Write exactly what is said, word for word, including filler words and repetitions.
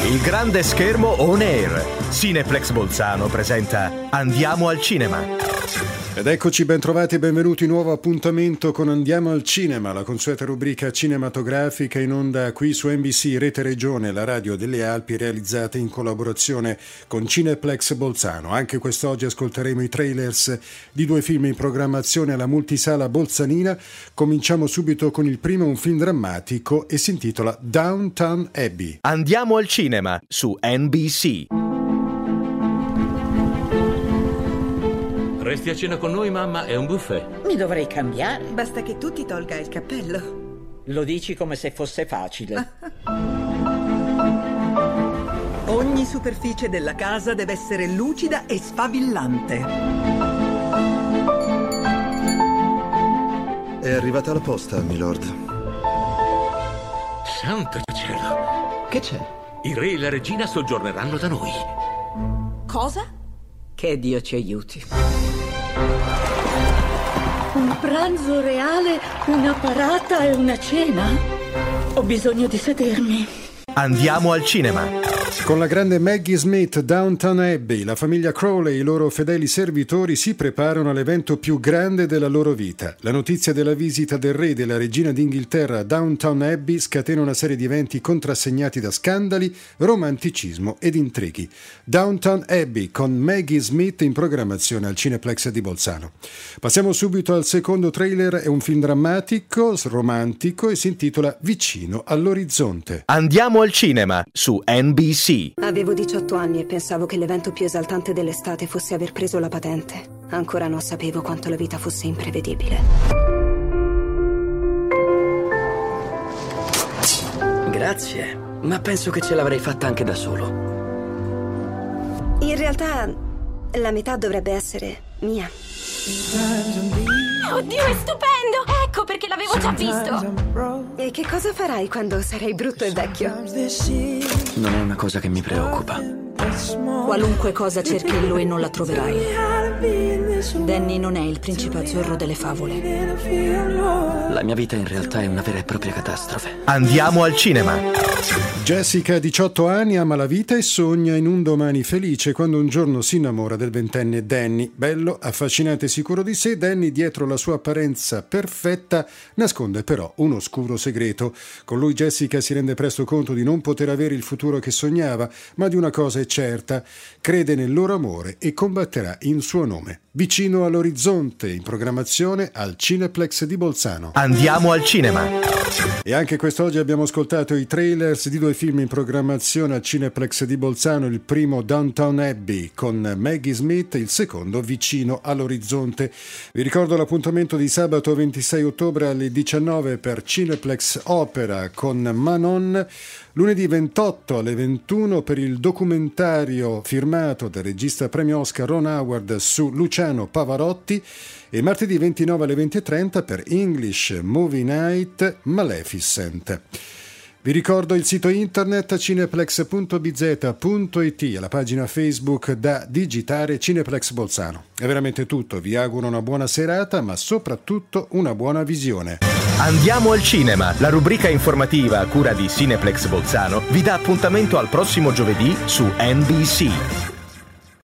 Il grande schermo on air. Cineplex Bolzano presenta Andiamo al cinema. Ed eccoci, ben trovati e benvenuti, nuovo appuntamento con Andiamo al cinema, la consueta rubrica cinematografica in onda qui su N B C Rete Regione, la radio delle Alpi, realizzata in collaborazione con Cineplex Bolzano. Anche quest'oggi ascolteremo i trailers di due film in programmazione alla multisala bolzanina. Cominciamo subito con il primo, un film drammatico e si intitola Downton Abbey. Andiamo al cinema su N B C. Resti a cena con noi, mamma, è un buffet. Mi dovrei cambiare. Basta che tu ti tolga il cappello. Lo dici come se fosse facile. Ogni superficie della casa deve essere lucida e sfavillante. È arrivata la posta, milord. Santo cielo. Che c'è? Il re e la regina soggiorneranno da noi. Cosa? Che Dio ci aiuti. Un pranzo reale, una parata e una cena? Ho bisogno di sedermi. Andiamo al cinema. Con la grande Maggie Smith, Downton Abbey, la famiglia Crowley e i loro fedeli servitori si preparano all'evento più grande della loro vita. La notizia della visita del re e della regina d'Inghilterra a Downton Abbey scatena una serie di eventi contrassegnati da scandali, romanticismo ed intrighi. Downton Abbey con Maggie Smith in programmazione al Cineplex di Bolzano. Passiamo subito al secondo trailer, è un film drammatico, romantico e si intitola Vicino all'orizzonte. Andiamo al cinema su N B C. Avevo diciotto anni e pensavo che l'evento più esaltante dell'estate fosse aver preso la patente. Ancora non sapevo quanto la vita fosse imprevedibile. Grazie, ma penso che ce l'avrei fatta anche da solo. In realtà, la metà dovrebbe essere mia. Oddio, è stupendo! Ecco perché l'avevo già visto. E che cosa farai quando sarai brutto e vecchio? Non è una cosa che mi preoccupa. Qualunque cosa cerchi in lui non la troverai. Danny non è il principe azzurro delle favole. La mia vita in realtà è una vera e propria catastrofe. Andiamo al cinema. Jessica, diciotto anni, ama la vita e sogna in un domani felice quando un giorno si innamora del ventenne Danny. Bello, affascinante e sicuro di sé, Danny, dietro la sua apparenza perfetta, nasconde però un oscuro segreto. Con lui Jessica si rende presto conto di non poter avere il futuro che sognava, ma di una cosa è certa: crede nel loro amore e combatterà in suo nome. Vicino all'orizzonte, in programmazione al Cineplex di Bolzano. Andiamo al cinema. E anche quest'oggi abbiamo ascoltato i trailers di due film in programmazione al Cineplex di Bolzano, il primo Downton Abbey con Maggie Smith, il secondo Vicino all'orizzonte. Vi ricordo l'appuntamento di sabato ventisei ottobre alle diciannove per Cineplex Opera con Manon, lunedì ventotto alle ventuno per il documentario firmato del regista premio Oscar Ron Howard su Luciano Pavarotti e martedì ventinove alle venti e trenta per English Movie Night Maleficent. Vi ricordo il sito internet cineplex punto b z punto i t e la pagina Facebook da digitare Cineplex Bolzano. È veramente tutto, vi auguro una buona serata ma soprattutto una buona visione. Andiamo al cinema, la rubrica informativa a cura di Cineplex Bolzano vi dà appuntamento al prossimo giovedì su N B C.